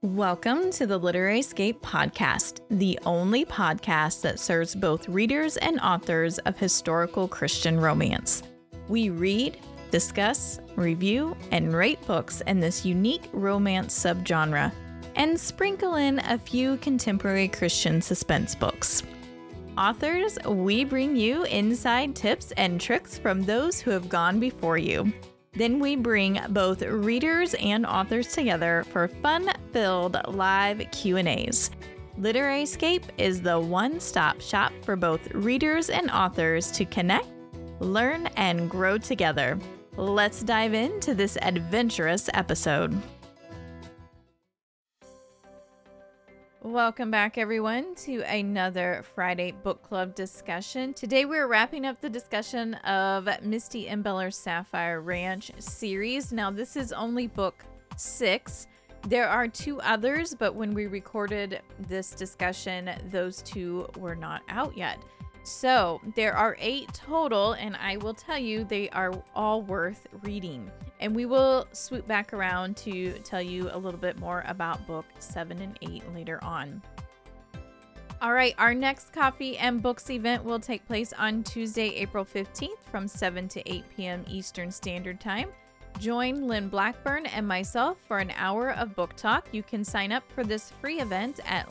Welcome to the Literary Escape Podcast, the only podcast that serves both readers and authors of historical Christian romance. We read, discuss, review, and rate books in this unique romance subgenre, and sprinkle in a few contemporary Christian suspense books. Authors, we bring you inside tips and tricks from those who have gone before you. Then we bring both readers and authors together for fun-filled live Q&As. Literary Escape is the one-stop shop for both readers and authors to connect, learn, and grow together. Let's dive into this adventurous episode. Welcome back, everyone, to another Friday Book Club discussion. Today, we're wrapping up the discussion of Misty Imbeller's Sapphire Ranch series. Now, this is only book 6. There are 2 others, but when we recorded this discussion, those 2 were not out yet. So, there are 8 total, and I will tell you they are all worth reading. And we will swoop back around to tell you a little bit more about book 7 and 8 later on. All right, our next Coffee and Books event will take place on Tuesday, April 15th from 7 to 8 p.m. Eastern Standard Time. Join Lynn Blackburn and myself for an hour of book talk. You can sign up for this free event at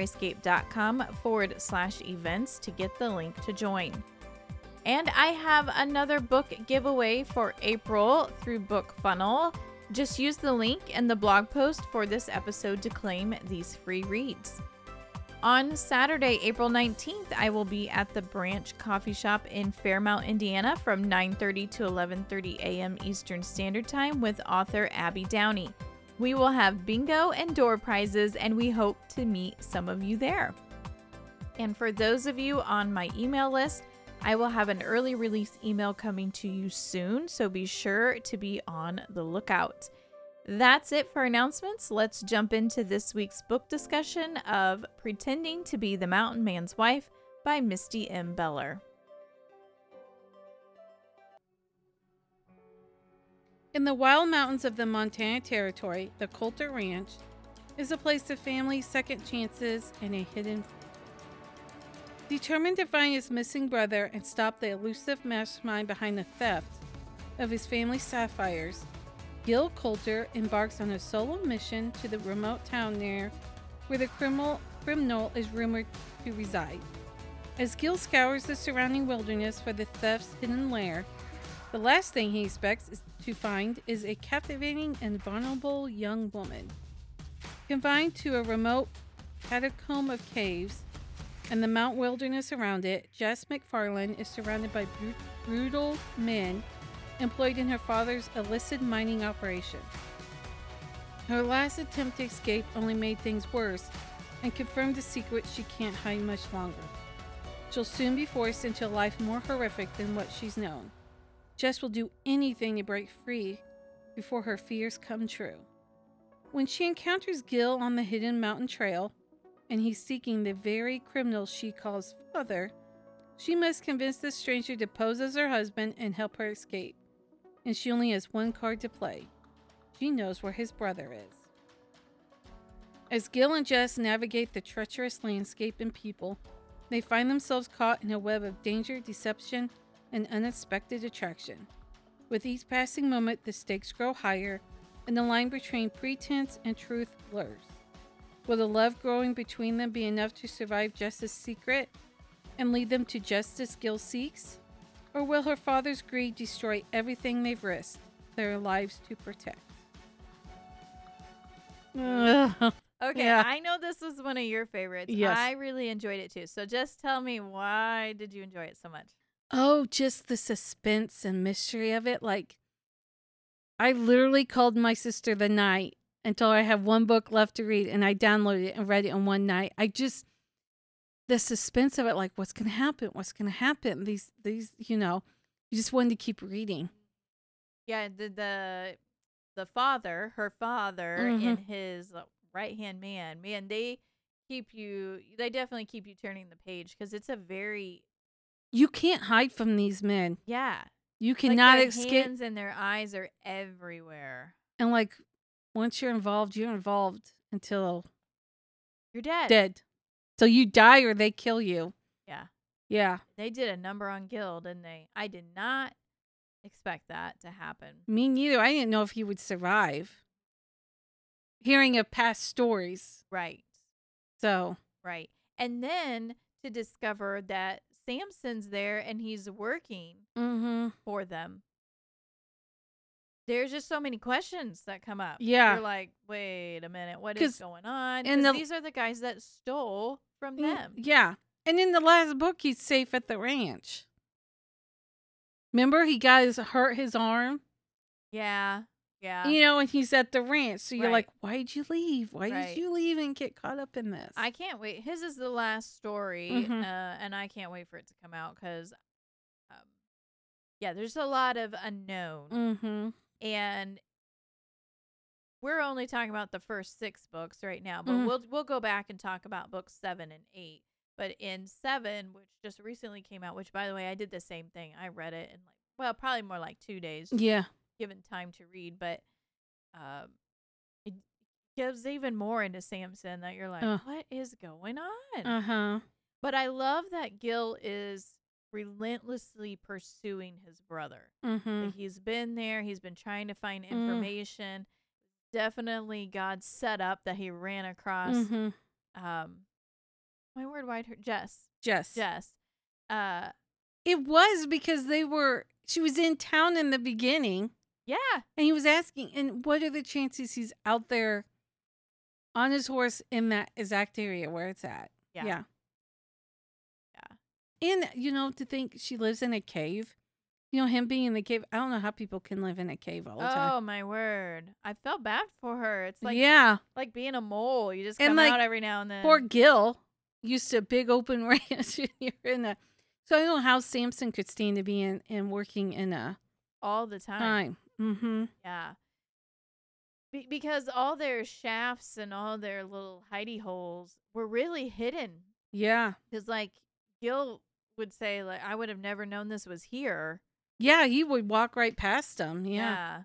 literaryescape.com/events to get the link to join. And I have another book giveaway for April through BookFunnel. Just use the link in the blog post for this episode to claim these free reads. On Saturday, April 19th, I will be at the Branch Coffee Shop in Fairmount, Indiana from 9:30 to 11:30 a.m. Eastern Standard Time with author Abby Downey. We will have bingo and door prizes, and we hope to meet some of you there. And for those of you on my email list, I will have an early release email coming to you soon, so be sure to be on the lookout. That's it for announcements. Let's jump into this week's book discussion of Pretending to be the Mountain Man's Wife by Misty Imbeller. In the wild mountains of the Montana Territory, the Coulter Ranch is a place of family, second chances, and a hidden. Determined to find his missing brother and stop the elusive mastermind behind the theft of his family's sapphires, Gil Coulter embarks on a solo mission to the remote town near where the criminal is rumored to reside. As Gil scours the surrounding wilderness for the theft's hidden lair, the last thing he expects to find is a captivating and vulnerable young woman. Confined to a remote catacomb of caves and the mountain wilderness around it, Jess McFarlane is surrounded by brutal men employed in her father's illicit mining operation. Her last attempt to escape only made things worse and confirmed a secret she can't hide much longer. She'll soon be forced into a life more horrific than what she's known. Jess will do anything to break free before her fears come true. When she encounters Gil on the hidden mountain trail, and he's seeking the very criminal she calls father, she must convince the stranger to pose as her husband and help her escape. And she only has one card to play. She knows where his brother is. As Gil and Jess navigate the treacherous landscape and people, they find themselves caught in a web of danger, deception, and unexpected attraction. With each passing moment, the stakes grow higher, and the line between pretense and truth blurs. Will the love growing between them be enough to survive Jess's secret and lead them to justice Gil seeks? Or will her father's greed destroy everything they've risked their lives to protect? Okay, Yeah. I know this was one of your favorites. Yes. I really enjoyed it too. So just tell me, why did you enjoy it so much? Oh, just the suspense and mystery of it. Like, I literally called my sister the night and told her I have one book left to read, and I downloaded it and read it in one night. The suspense of it, like, what's going to happen? What's going to happen? These, you just wanted to keep reading. Yeah, her father, and his right-hand man, they definitely keep you turning the page, because it's a very... You can't hide from these men. Yeah. You cannot their escape. hands and their eyes are everywhere. And like, once you're involved, until You're dead. dead. So you die or they kill you. Yeah. Yeah. They did a number on Gil, didn't they? I did not expect that to happen. Me neither. I didn't know if he would survive. Hearing of past stories. Right. So. Right. And then to discover that Samson's there and he's working for them. There's just so many questions that come up. Yeah. You're like, wait a minute, what is going on? And Because these are the guys that stole from them. Yeah. And in the last book, he's safe at the ranch. Remember, he got hurt his arm? Yeah. Yeah. You know, and he's at the ranch. So you're Right. like, why'd you leave? Why Right. did you leave and get caught up in this? I can't wait. His is the last story, and I can't wait for it to come out because, yeah, there's a lot of unknown. And we're only talking about the first 6 books right now, but we'll go back and talk about books 7 and 8. But in 7, which just recently came out, which by the way, I did the same thing. I read it in probably more like 2 days. Yeah. Given time to read, but it gives even more into Samson that you're like, what is going on? But I love that Gil is relentlessly pursuing his brother. He's been there. He's been trying to find information. Definitely God's set up that he ran across. My word, Jess. It was because she was in town in the beginning. Yeah. And he was asking, and what are the chances he's out there on his horse in that exact area where it's at? Yeah. And, to think she lives in a cave. Him being in the cave. I don't know how people can live in a cave all the time. Oh, my word. I felt bad for her. It's like, like being a mole. You just come out every now and then. Poor Gil used to a big open ranch. So I don't know how Samson could stand to be in working in a... all the time. Yeah. Because all their shafts and all their little hidey holes were really hidden. Yeah. Because, Gil would say, I would have never known this was here. Yeah, he would walk right past them. Yeah.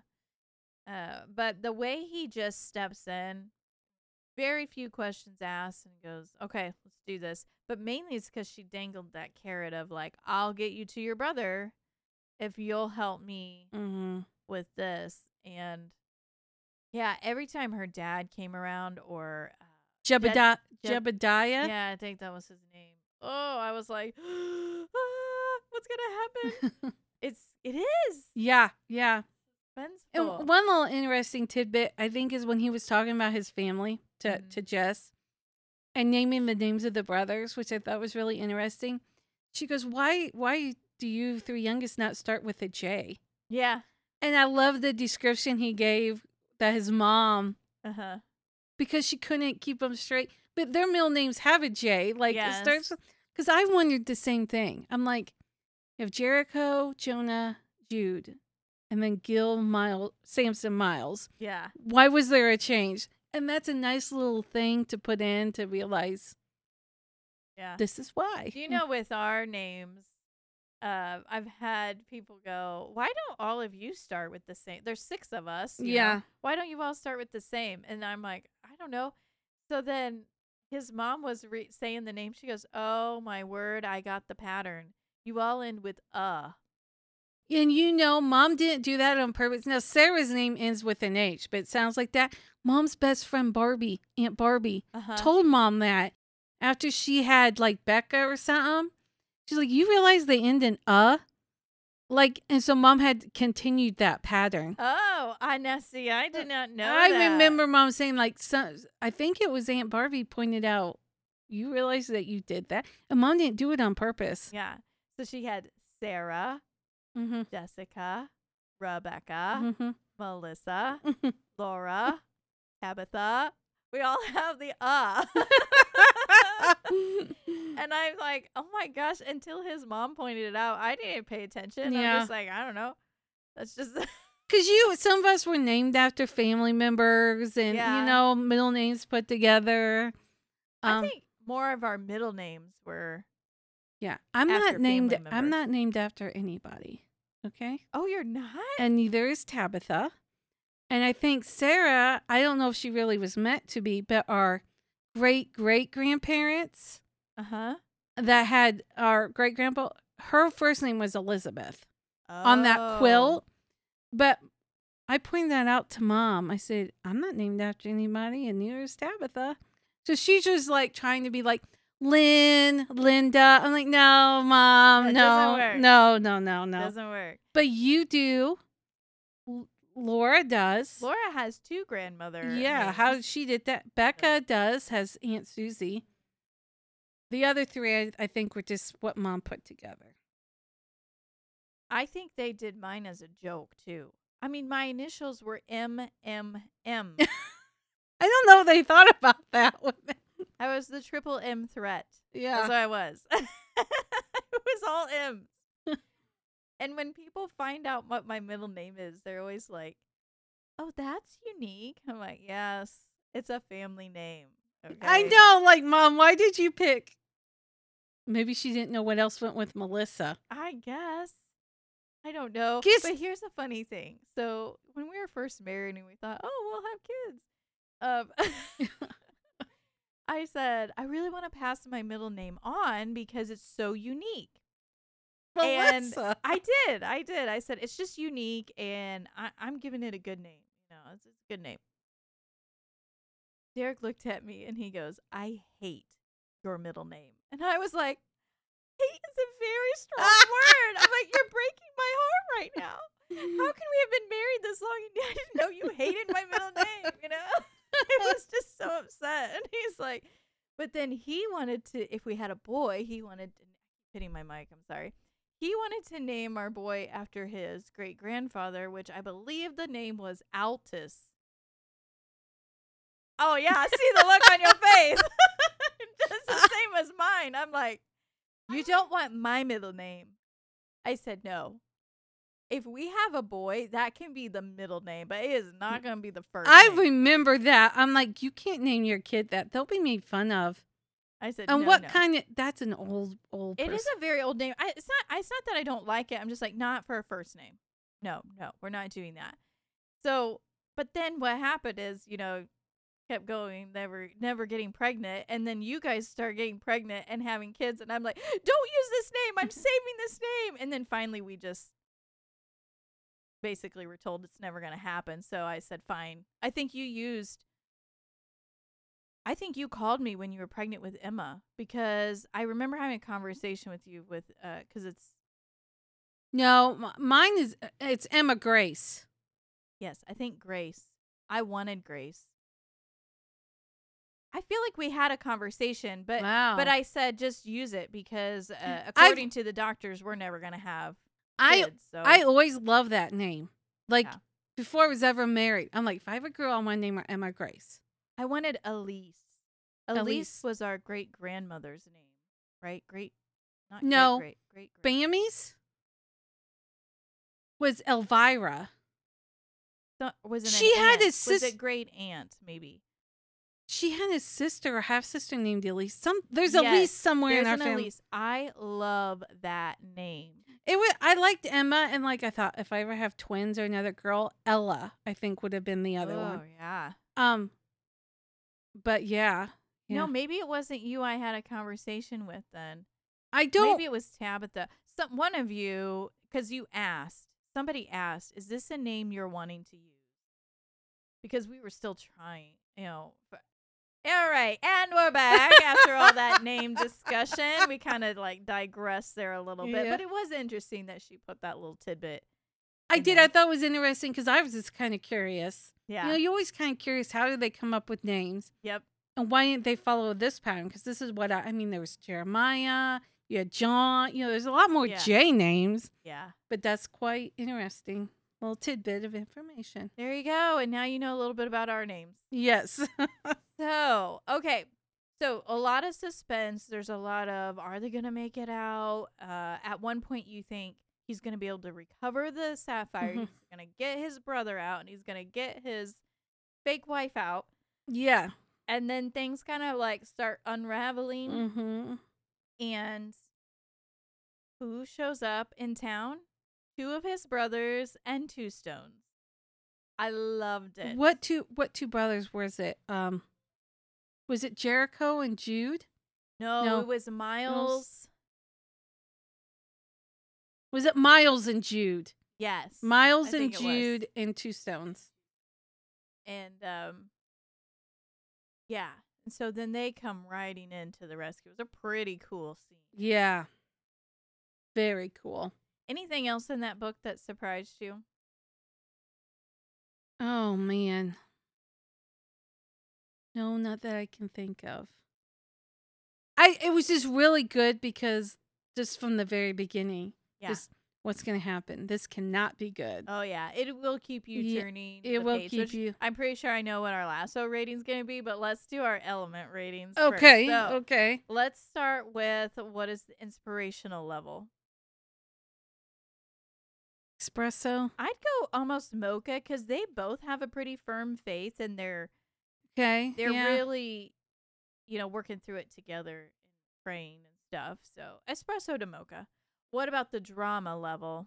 But the way he just steps in, very few questions asked, and goes, okay, let's do this. But mainly it's because she dangled that carrot of, I'll get you to your brother if you'll help me with this. And yeah, every time her dad came around or Jebediah. Yeah, I think that was his name. Oh, I was like, what's gonna happen? It is. Yeah. Suspenseful. And one little interesting tidbit I think is when he was talking about his family to Jess and naming the names of the brothers, which I thought was really interesting. She goes, why do you 3 youngest not start with a J? Yeah. And I love the description he gave that his mom, because she couldn't keep them straight. But their middle names have a J. It starts with, because I wondered the same thing. I'm like, you have Jericho, Jonah, Jude, and then Gil, Samson, Miles. Yeah. Why was there a change? And that's a nice little thing to put in to realize. Yeah. This is why. Do you know with our names, I've had people go, why don't all of you start with the same? There's 6 of us. You know? Why don't you all start with the same? And I'm like, I don't know. So then his mom was saying the name. She goes, oh, my word, I got the pattern. You all end with And Mom didn't do that on purpose. Now, Sarah's name ends with an H, but it sounds like that. Mom's best friend, Barbie, Aunt Barbie, told Mom that after she had, Becca or something. She's like, you realize they end in and so Mom had continued that pattern. Oh, I did not know I that. remember Mom saying, I think it was Aunt Barbie pointed out, you realize that you did that? And Mom didn't do it on purpose. Yeah. So she had Sarah, Jessica, Rebecca, Melissa, Laura, Tabitha. We all have the And I'm like, oh my gosh, until his mom pointed it out, I didn't pay attention. Yeah. I'm just like, I don't know. That's just because some of us were named after family members and middle names put together. I think more of our middle names were. Yeah, I'm not named after anybody. Okay. Oh, you're not? And neither is Tabitha. And I think Sarah, I don't know if she really was meant to be, but our great-great-grandparents Uh-huh. that had our great-grandpa, her first name was Elizabeth on that Oh. quilt. But I pointed that out to Mom. I said, I'm not named after anybody, and neither is Tabitha. So she's just like trying to be like, Lynn, Linda. I'm like, no, Mom, That no, doesn't work. no. Doesn't work. But you do. Laura does. Laura has 2 grandmother Yeah, names. how she did that. Becca does, has Aunt Susie. The other 3, I think, were just what Mom put together. I think they did mine as a joke too. I mean, my initials were MMM. I don't know if they thought about that one. I was the triple M threat. Yeah. That's what I was. It was all M's. And when people find out what my middle name is, they're always like, "Oh, that's unique." I'm like, "Yes, it's a family name." Okay. I know, like, Mom, why did you pick? Maybe she didn't know what else went with Melissa. I guess. I don't know. Kiss- But here's the funny thing. So when we were first married and we thought, "Oh, we'll have kids," I said, "I really want to pass my middle name on because it's so unique." Melissa. And I did. I said, it's just unique, and I'm giving it a good name. You know, it's a good name. Derek looked at me, and he goes, "I hate your middle name." And I was like, hate is a very strong word. I'm like, you're breaking my heart right now. How can we have been married this long and I didn't know you hated my middle name, you know? I was just so upset. And he's like, but then he wanted to, if we had a boy, he wanted to, hitting my mic, I'm sorry. He wanted to name our boy after his great-grandfather, which I believe the name was Altus. Oh, yeah, I see the look on your face. Just the same as mine. I'm like, you don't want my middle name. I said, no. If we have a boy, that can be the middle name, but it is not going to be the first I name. remember that. I'm like, you can't name your kid that. They'll be made fun of. I said, And no, what no. kind of, that's an old It person. is a very old name. It's not that I don't like it. I'm just like, not for a first name. No, we're not doing that. So, but then what happened is, you know, kept going, never getting pregnant, and then you guys start getting pregnant and having kids, and I'm like, don't use this name. I'm saving this name. And then finally we just basically were told it's never going to happen. So I said, fine. I think you called me when you were pregnant with Emma, because I remember having a conversation with you with because it's No, mine is, it's Emma Grace. yes, I think Grace. I wanted Grace. I feel like we had a conversation, but Wow. but I said just use it because according to the doctors, we're never gonna have kids. So I always love that name. Like, Yeah. before I was ever married, I'm like, if I have a girl, I want to name her Emma Grace. I wanted Elise. Elise Elise. was our great grandmother's name, right? No. Great. Bammy's was Elvira. Was it She an had aunt? a Was sis- it great aunt? Maybe. She had a sister or half sister named Elise. There's Yes, Elise somewhere There's in our an family. Elise. I love that name. I liked Emma, and like I thought, if I ever have twins or another girl, Ella, I think would have been the other one. Oh yeah. But yeah. No, maybe it wasn't you I had a conversation with then. I don't. Maybe it was Tabitha. One of you, because somebody asked, is this a name you're wanting to use? Because we were still trying, you know. All right, and we're back after all that name discussion. We kind of like digressed there a little bit, Yeah. but it was interesting that she put that little tidbit. I in did. there. I thought it was interesting because I was just kind of curious. Yeah. You know, you're always kind of curious, how did they come up with names? Yep. And why didn't they follow this pattern? Because this is what I mean, there was Jeremiah, you had John, you know, there's a lot more Yeah. J names, Yeah. but that's quite interesting. Little tidbit of information. There you go. And now you know a little bit about our names. Yes. So, okay. So, a lot of suspense. There's a lot of, are they going to make it out? At one point, you think he's going to be able to recover the sapphire. Mhm. He's going to get his brother out, and he's going to get his fake wife out. Yeah. And then things kind of like start unraveling. Mm-hmm. And who shows up in town? 2 of his brothers and 2 stones. I loved it. What two brothers was it? Was it Jericho and Jude? No, it was Miles. Was it Miles and Jude? Yes. Miles I and think it was. Jude and Two Stones. And yeah. And so then they come riding into the rescue. It was a pretty cool scene. Yeah. Very cool. Anything else in that book that surprised you? Oh man. No, not that I can think of. It was just really good because just from the very beginning, Yeah. just what's going to happen. This cannot be good. Oh yeah, it will keep you Yeah, turning. it the will page, keep which you- I'm pretty sure I know what our lasso rating's going to be, but let's do our element ratings. Okay. First. So, Okay. let's start with what is the inspirational level. Espresso. I'd go almost mocha because they both have a pretty firm faith, and they're Okay. yeah. really, working through it together and praying and stuff. So espresso to mocha. What about the drama level?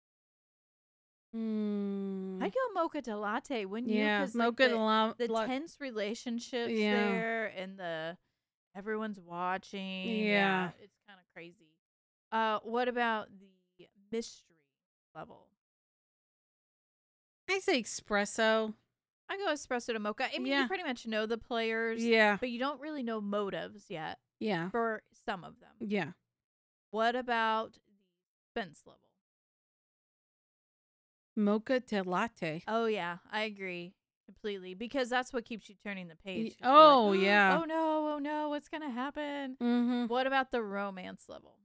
I'd go mocha to latte, wouldn't you? Yeah. 'Cause, Mocha the tense relationships Yeah. there, and the everyone's watching. Yeah. It's kind of crazy. What about the mystery level? I say espresso. I go espresso to mocha. I mean, Yeah. you pretty much know the players, Yeah. but you don't really know motives yet Yeah. for some of them. Yeah. What about the suspense level? Mocha to latte. Oh yeah, I agree completely because that's what keeps you turning the page. 'Cause you're Oh, like, yeah. oh no, what's gonna happen? Mm-hmm. What about the romance level?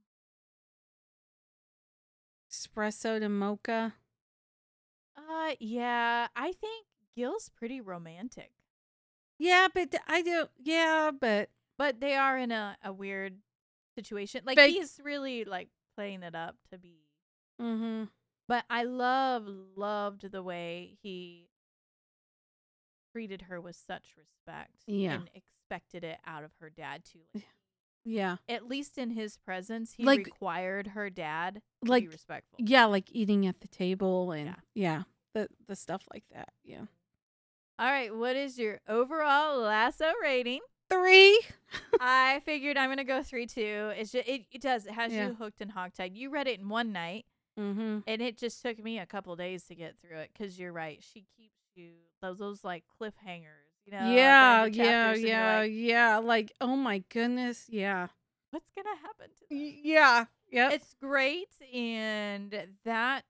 Espresso to mocha. Yeah, I think Gil's pretty romantic, Yeah, but I do. Yeah, but but they are in a weird situation. Like Fake- he's really like playing it up to be. mm-hmm. But I loved the way he treated her with such respect. Yeah. And expected it out of her dad too. Like, Yeah. at least in his presence, he Like- required her dad to Like- be respectful. Yeah, like eating at the table and Yeah. the stuff like that. Yeah. All right, what is your overall lasso rating? 3. I figured I'm gonna go 3 too. It's just, it has Yeah. you hooked and hogtied. You read it in one night, Mm-hmm. and it just took me a couple days to get through it. Because you're right, she keeps you those like cliffhangers, at the Yeah, end of chapters, and you're like, yeah. Like, oh my goodness. Yeah. what's gonna happen to them? Yeah. Yeah. It's great, and that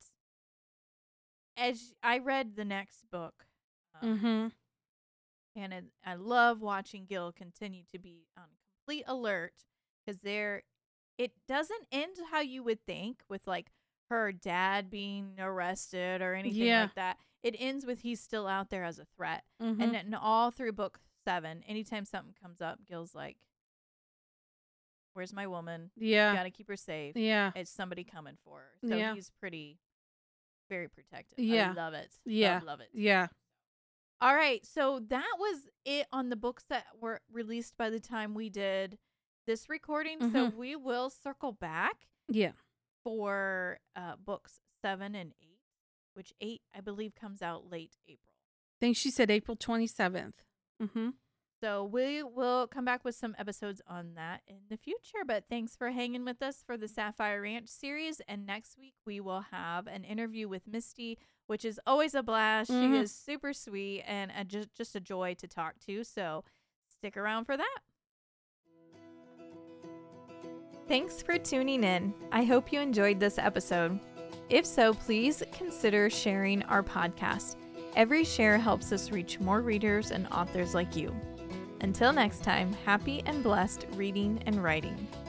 as I read the next book, Mm-hmm. and I love watching Gil continue to be on complete alert because it doesn't end how you would think with like her dad being arrested or anything Yeah. like that. It ends with he's still out there as a threat, Mm-hmm. and then all through book 7, anytime something comes up, Gil's like, "Where's my woman? Yeah. Got to keep her safe. Yeah. It's somebody coming for her." So Yeah. he's very protective. Yeah. I love it. Yeah. Love it. Yeah. All right, so that was it on the books that were released by the time we did this recording. So we will circle back Yeah. for books 7 and 8, which 8 I believe comes out late April. I think she said April 27th. Mm-hmm. So we will come back with some episodes on that in the future. But thanks for hanging with us for the Sapphire Ranch series. And next week we will have an interview with Misty, which is always a blast. Mhm. She is super sweet and just a joy to talk to. So stick around for that. Thanks for tuning in. I hope you enjoyed this episode. If so, please consider sharing our podcast. Every share helps us reach more readers and authors like you. Until next time, happy and blessed reading and writing.